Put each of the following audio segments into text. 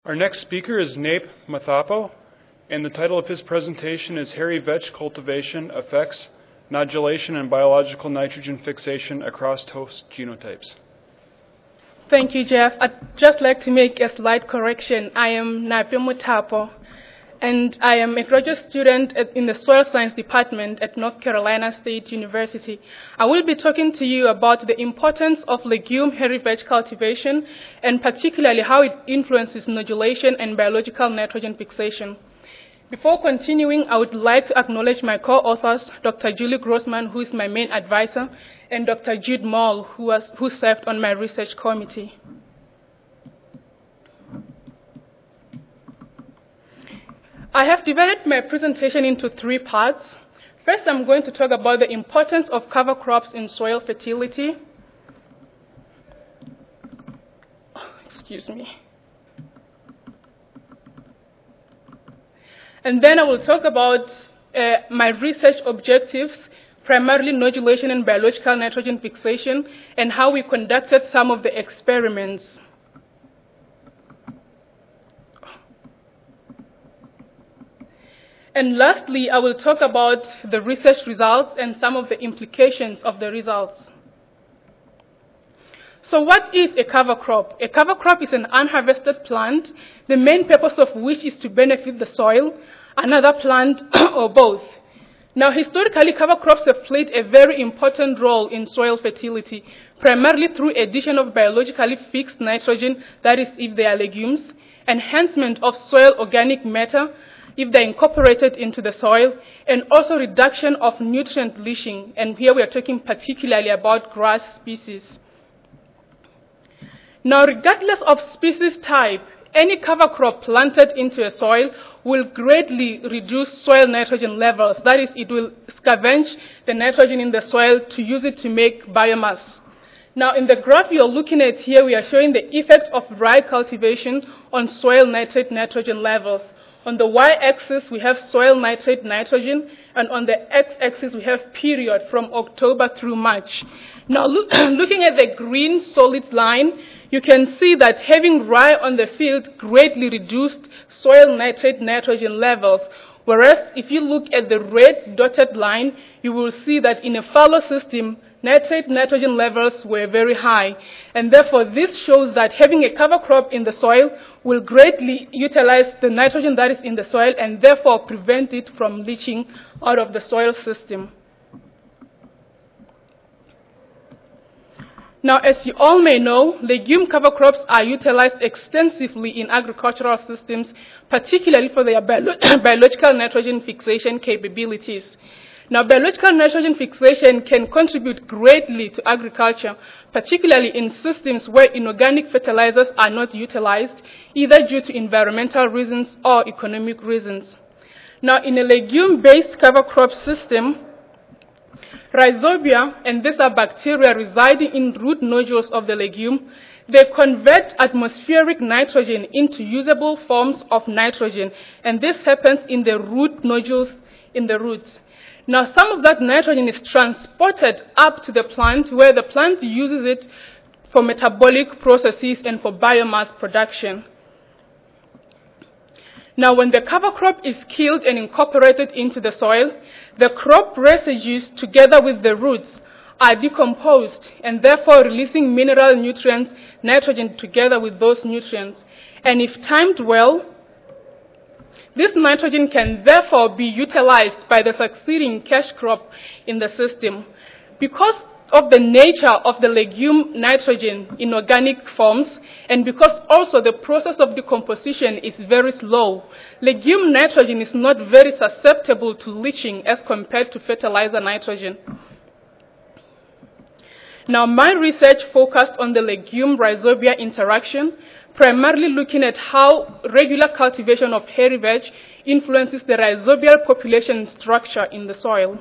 Our next speaker is Nape Mathapo, and the title of his presentation is Hairy Vetch Cultivation Affects Nodulation and Biological Nitrogen Fixation Across Host Genotypes. Thank you, Jeff. I'd just like to make a slight correction. I am Nape Mathapo, and I am a graduate student in the Soil Science Department at North Carolina State University. I will be talking to you about the importance of legume hairy vetch cultivation, and particularly how it influences nodulation and biological nitrogen fixation. Before continuing, I would like to acknowledge my co-authors, Dr. Julie Grossman, who is my main advisor, and Dr. Jude Moll, who served on my research committee. I have divided my presentation into three parts. First, I'm going to talk about the importance of cover crops in soil fertility. Excuse me. And then I will talk about my research objectives, primarily nodulation and biological nitrogen fixation, and how we conducted some of the experiments. And lastly, I will talk about the research results and some of the implications of the results. So what is a cover crop? A cover crop is an unharvested plant, the main purpose of which is to benefit the soil, another plant, or both. Now, historically, cover crops have played a very important role in soil fertility, primarily through addition of biologically fixed nitrogen, that is, if they are legumes, enhancement of soil organic matter, if they're incorporated into the soil, and also reduction of nutrient leaching. And here we are talking particularly about grass species. Now, regardless of species type, any cover crop planted into a soil will greatly reduce soil nitrogen levels. That is, it will scavenge the nitrogen in the soil to use it to make biomass. Now, in the graph you're looking at here, we are showing the effect of rye cultivation on soil nitrate nitrogen levels. On the y-axis, we have soil nitrate nitrogen, and on the x-axis, we have period from October through March. Now, looking at the green solid line, you can see that having rye on the field greatly reduced soil nitrate nitrogen levels, whereas if you look at the red dotted line, you will see that in a fallow system, nitrate nitrogen levels were very high. And therefore, this shows that having a cover crop in the soil will greatly utilize the nitrogen that is in the soil and therefore prevent it from leaching out of the soil system. Now, as you all may know, legume cover crops are utilized extensively in agricultural systems, particularly for their biological nitrogen fixation capabilities. Now, biological nitrogen fixation can contribute greatly to agriculture, particularly in systems where inorganic fertilizers are not utilized, either due to environmental reasons or economic reasons. Now, in a legume-based cover crop system, rhizobia, and these are bacteria residing in root nodules of the legume, they convert atmospheric nitrogen into usable forms of nitrogen, and this happens in the root nodules in the roots. Now, some of that nitrogen is transported up to the plant, where the plant uses it for metabolic processes and for biomass production. Now, when the cover crop is killed and incorporated into the soil, the crop residues, together with the roots, are decomposed and therefore releasing mineral nutrients, nitrogen together with those nutrients. And if timed well, this nitrogen can therefore be utilized by the succeeding cash crop in the system. Because of the nature of the legume nitrogen in organic forms, and because also the process of decomposition is very slow, legume nitrogen is not very susceptible to leaching as compared to fertilizer nitrogen. Now, my research focused on the legume rhizobia interaction, primarily looking at how regular cultivation of hairy vetch influences the rhizobial population structure in the soil.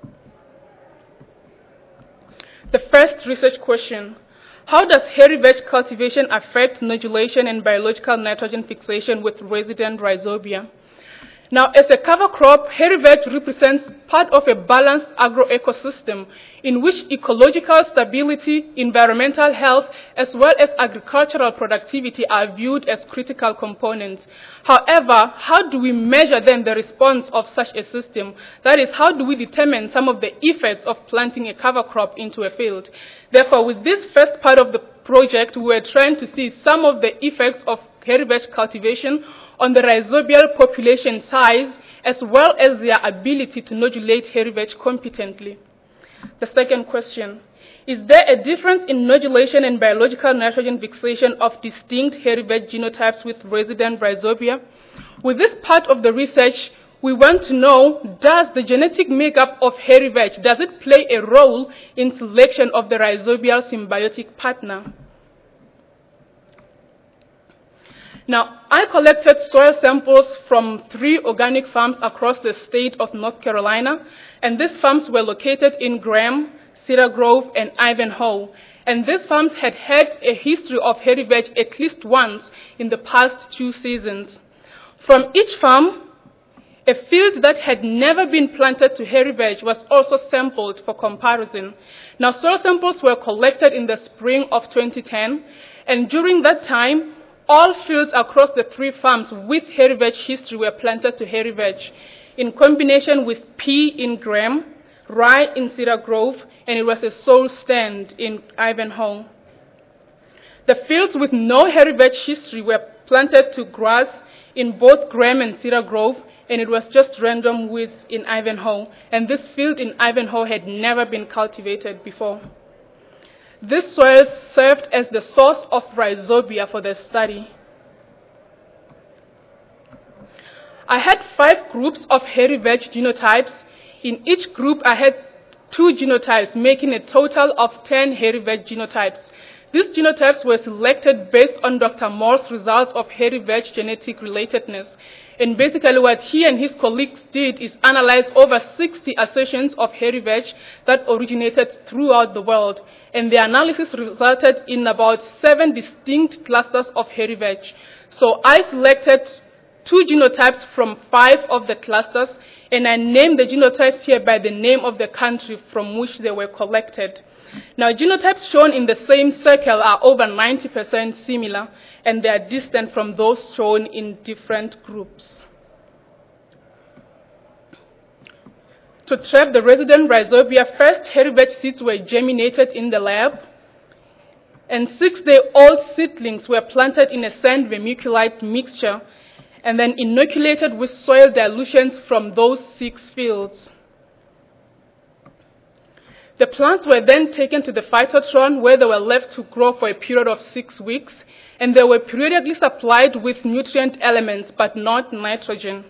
The first research question: how does hairy vetch cultivation affect nodulation and biological nitrogen fixation with resident rhizobia? Now, as a cover crop, hairy vetch represents part of a balanced agroecosystem in which ecological stability, environmental health, as well as agricultural productivity are viewed as critical components. However, how do we measure then the response of such a system? That is, how do we determine some of the effects of planting a cover crop into a field? Therefore, with this first part of the project, we were trying to see some of the effects of hairy vetch cultivation on the rhizobial population size, as well as their ability to nodulate hairy vetch competently. The second question, is there a difference in nodulation and biological nitrogen fixation of distinct hairy vetch genotypes with resident rhizobia? With this part of the research, we want to know, does the genetic makeup of hairy vetch, does it play a role in selection of the rhizobial symbiotic partner? Now, I collected soil samples from 3 organic farms across the state of North Carolina, and these farms were located in Graham, Cedar Grove, and Ivanhoe. And these farms had had a history of hairy vetch at least once in the past 2 seasons. From each farm, a field that had never been planted to hairy vetch was also sampled for comparison. Now, soil samples were collected in the spring of 2010, and during that time, all fields across the 3 farms with hairy vetch history were planted to hairy vetch in combination with pea in Graham, rye in Cedar Grove, and it was a sole stand in Ivanhoe. The fields with no hairy vetch history were planted to grass in both Graham and Cedar Grove, and it was just random width in Ivanhoe, and this field in Ivanhoe had never been cultivated before. This soil served as the source of rhizobia for the study. I had 5 groups of hairy vetch genotypes. In each group, I had 2 genotypes, making a total of 10 hairy vetch genotypes. These genotypes were selected based on Dr. Moore's results of hairy vetch genetic relatedness. And basically what he and his colleagues did is analyze over 60 assertions of hairy vetch that originated throughout the world. And the analysis resulted in about 7 distinct clusters of hairy vetch. So I selected 2 genotypes from 5 of the clusters, and I named the genotypes here by the name of the country from which they were collected. Now, genotypes shown in the same circle are over 90% similar, and they are distant from those shown in different groups. To trap the resident rhizobia, first hairy vetch seeds were germinated in the lab, and 6-day-old seedlings were planted in a sand vermiculite mixture and then inoculated with soil dilutions from those 6 fields. The plants were then taken to the phytotron, where they were left to grow for a period of 6 weeks, and they were periodically supplied with nutrient elements, but not nitrogen.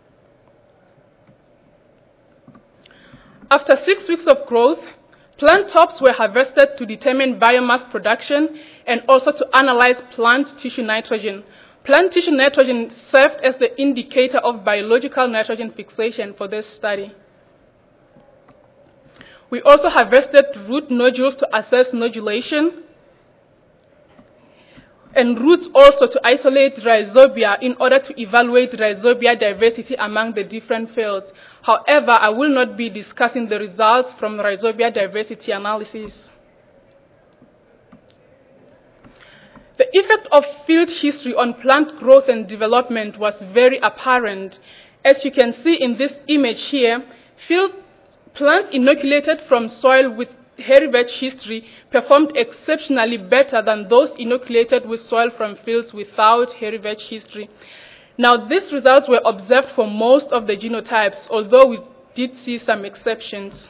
After 6 weeks of growth, plant tops were harvested to determine biomass production and also to analyze plant tissue nitrogen. Plant tissue nitrogen served as the indicator of biological nitrogen fixation for this study. We also harvested root nodules to assess nodulation, and roots also to isolate rhizobia in order to evaluate rhizobia diversity among the different fields. However, I will not be discussing the results from rhizobia diversity analysis. The effect of field history on plant growth and development was very apparent. As you can see in this image here, plants inoculated from soil with hairy vetch history performed exceptionally better than those inoculated with soil from fields without hairy vetch history. Now, these results were observed for most of the genotypes, although we did see some exceptions.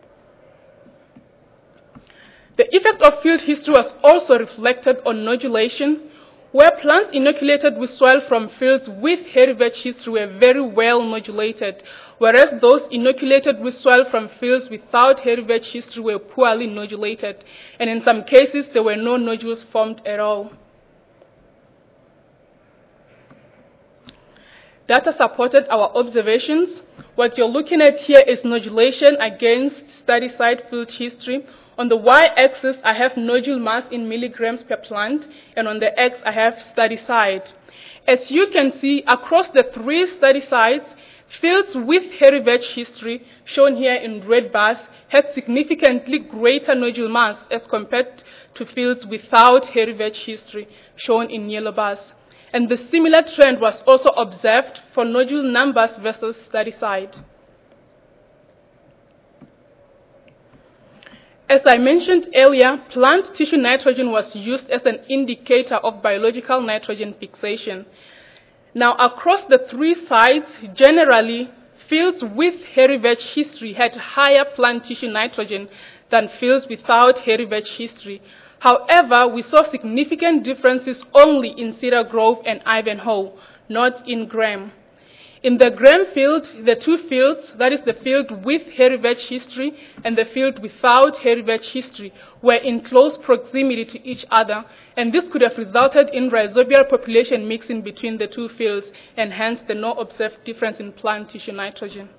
The effect of field history was also reflected on nodulation, where plants inoculated with soil from fields with hairy vetch history were very well nodulated, whereas those inoculated with soil from fields without hairy vetch history were poorly nodulated, and in some cases there were no nodules formed at all. Data supported our observations. What you're looking at here is nodulation against study site field history. On the y-axis, I have nodule mass in milligrams per plant, and on the x, I have study site. As you can see, across the 3 study sites, fields with hairy vetch history, shown here in red bars, had significantly greater nodule mass as compared to fields without hairy vetch history, shown in yellow bars. And the similar trend was also observed for nodule numbers versus study site. As I mentioned earlier, plant tissue nitrogen was used as an indicator of biological nitrogen fixation. Now, across the 3 sites, generally, fields with hairy vetch history had higher plant tissue nitrogen than fields without hairy vetch history. However, we saw significant differences only in Cedar Grove and Ivanhoe, not in Graham. In the Graham field, the 2 fields, that is the field with hairy vetch history and the field without hairy vetch history, were in close proximity to each other, and this could have resulted in rhizobial population mixing between the 2 fields, and hence the no observed difference in plant tissue nitrogen.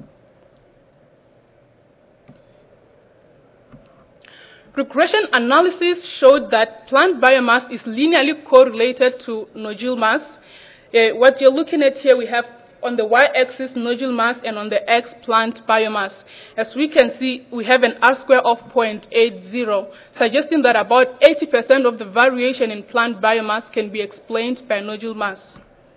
Regression analysis showed that plant biomass is linearly correlated to nodule mass. What you're looking at here, we have on the y-axis nodule mass and on the x plant biomass. As we can see, we have an R-square of 0.80, suggesting that about 80% of the variation in plant biomass can be explained by nodule mass.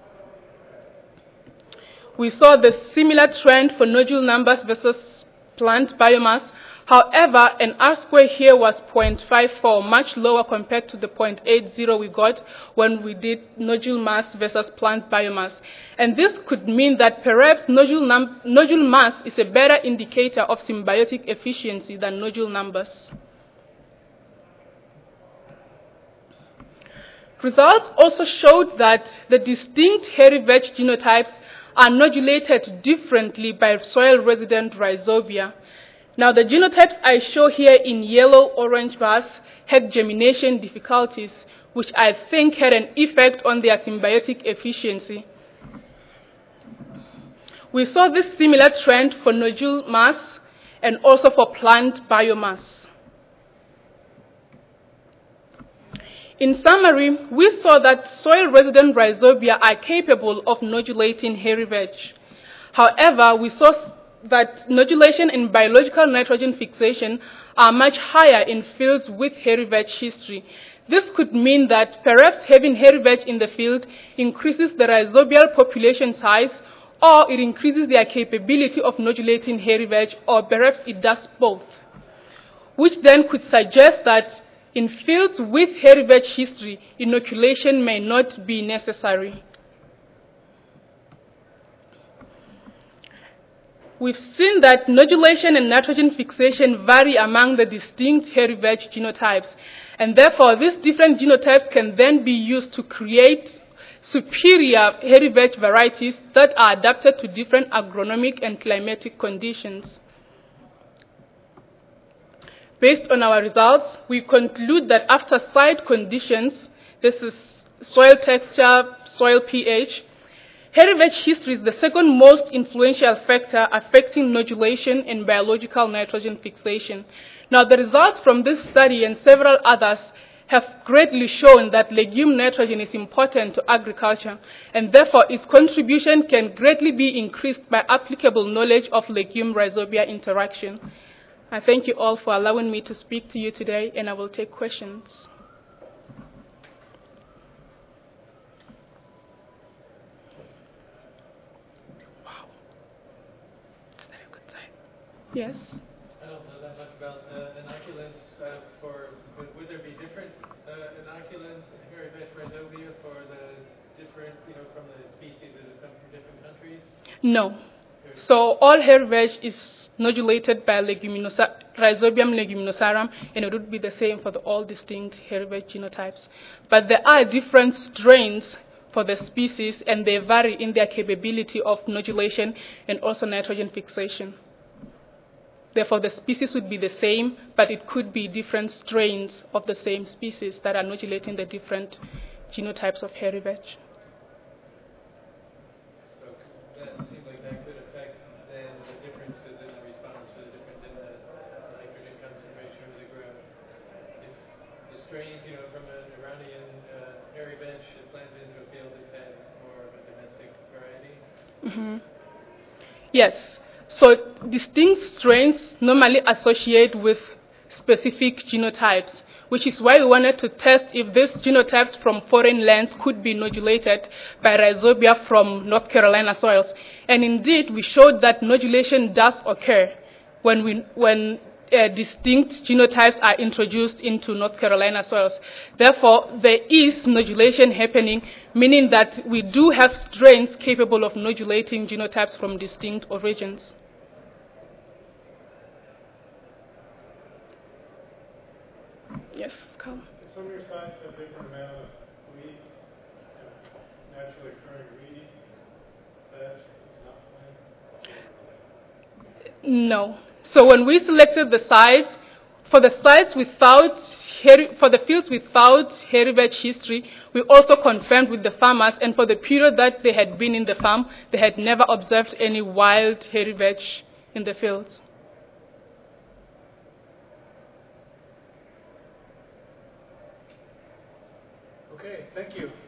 We saw the similar trend for nodule numbers versus plant biomass. However, an R-square here was 0.54, much lower compared to the 0.80 we got when we did nodule mass versus plant biomass. And this could mean that perhaps nodule mass is a better indicator of symbiotic efficiency than nodule numbers. Results also showed that the distinct hairy vetch genotypes are nodulated differently by soil-resident rhizobia. Now, the genotypes I show here in yellow-orange bars had germination difficulties, which I think had an effect on their symbiotic efficiency. We saw this similar trend for nodule mass and also for plant biomass. In summary, we saw that soil-resident rhizobia are capable of nodulating hairy vetch. However, we saw that nodulation and biological nitrogen fixation are much higher in fields with hairy vetch history. This could mean that perhaps having hairy vetch in the field increases the rhizobial population size, or it increases their capability of nodulating hairy vetch, or perhaps it does both, which then could suggest that in fields with hairy vetch history, inoculation may not be necessary. We've seen that nodulation and nitrogen fixation vary among the distinct hairy vetch genotypes, and therefore these different genotypes can then be used to create superior hairy vetch varieties that are adapted to different agronomic and climatic conditions. Based on our results, we conclude that after site conditions, this is soil texture, soil pH, hairy vetch history is the second most influential factor affecting nodulation and biological nitrogen fixation. Now, the results from this study and several others have greatly shown that legume nitrogen is important to agriculture, and therefore its contribution can greatly be increased by applicable knowledge of legume rhizobia interaction. I thank you all for allowing me to speak to you today, and I will take questions. Yes? I don't know that much about inoculants. Would there be different inoculants in hairy vetch rhizobia for the different, from the species that have come from different countries? No. So all hairy vetch is nodulated by Rhizobium leguminosarum, and it would be the same for all distinct hairy vetch genotypes. But there are different strains for the species, and they vary in their capability of nodulation and also nitrogen fixation. Therefore, the species would be the same, but it could be different strains of the same species that are nodulating the different genotypes of hairy vetch. So that seems like that could affect then the differences in the response for the difference in the nitrogen concentration of the growth. planted into a field is had more of a domestic variety? Yes. So distinct strains normally associate with specific genotypes, which is why we wanted to test if these genotypes from foreign lands could be nodulated by rhizobia from North Carolina soils. And indeed, we showed that nodulation does occur when distinct genotypes are introduced into North Carolina soils. Therefore, there is nodulation happening, meaning that we do have strains capable of nodulating genotypes from distinct origins. Yes, Carl. Some of your sites have different amount of weed, naturally occurring weedy veg, not plant. No. So when we selected the sites, for the fields without hairy veg history, we also confirmed with the farmers, and for the period that they had been in the farm, they had never observed any wild hairy veg in the fields. Okay, thank you.